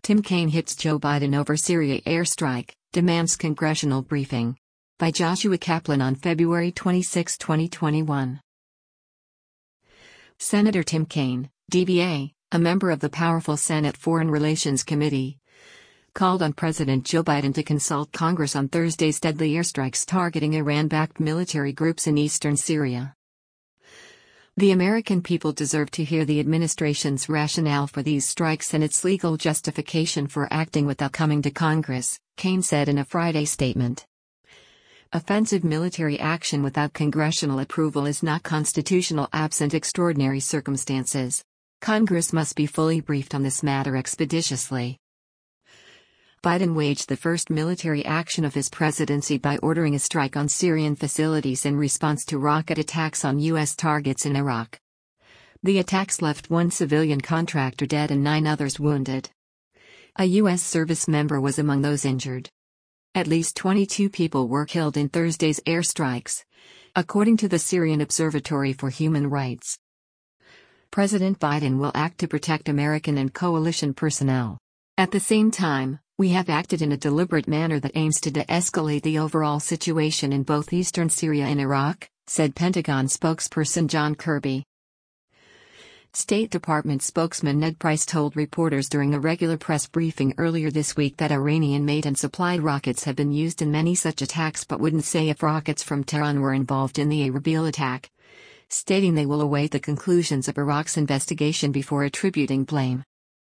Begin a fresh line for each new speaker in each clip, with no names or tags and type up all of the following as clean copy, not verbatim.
Tim Kaine hits Joe Biden over Syria airstrike, demands congressional briefing. By Joshua Kaplan on February 26, 2021. Senator Tim Kaine, DBA, a member of the powerful Senate Foreign Relations Committee, called on President Joe Biden to consult Congress on Thursday's deadly airstrikes targeting Iran-backed military groups in eastern Syria. The American people deserve to hear the administration's rationale for these strikes and its legal justification for acting without coming to Congress, Kaine said in a Friday statement. Offensive military action without congressional approval is not constitutional absent extraordinary circumstances. Congress must be fully briefed on this matter expeditiously. Biden waged the first military action of his presidency by ordering a strike on Syrian facilities in response to rocket attacks on U.S. targets in Iraq. The attacks left one civilian contractor dead and 9 others wounded. A U.S. service member was among those injured. At least 22 people were killed in Thursday's airstrikes, according to the Syrian Observatory for Human Rights. President Biden will act to protect American and coalition personnel. At the same time, we have acted in a deliberate manner that aims to de-escalate the overall situation in both eastern Syria and Iraq, said Pentagon spokesperson John Kirby. State Department spokesman Ned Price told reporters during a regular press briefing earlier this week that Iranian-made and supplied rockets have been used in many such attacks but wouldn't say if rockets from Tehran were involved in the Erbil attack, stating they will await the conclusions of Iraq's investigation before attributing blame.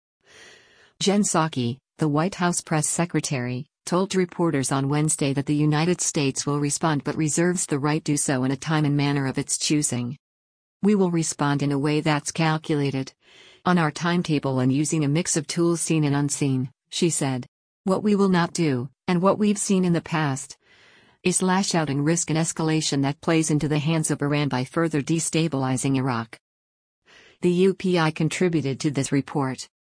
Jen Psaki, the White House press secretary, told reporters on Wednesday that the United States will respond but reserves the right to do so in a time and manner of its choosing. We will respond in a way that's calculated, on our timetable and using a mix of tools seen and unseen, she said. What we will not do, and what we've seen in the past, is lash out and risk an escalation that plays into the hands of Iran by further destabilizing Iraq. The UPI contributed to this report.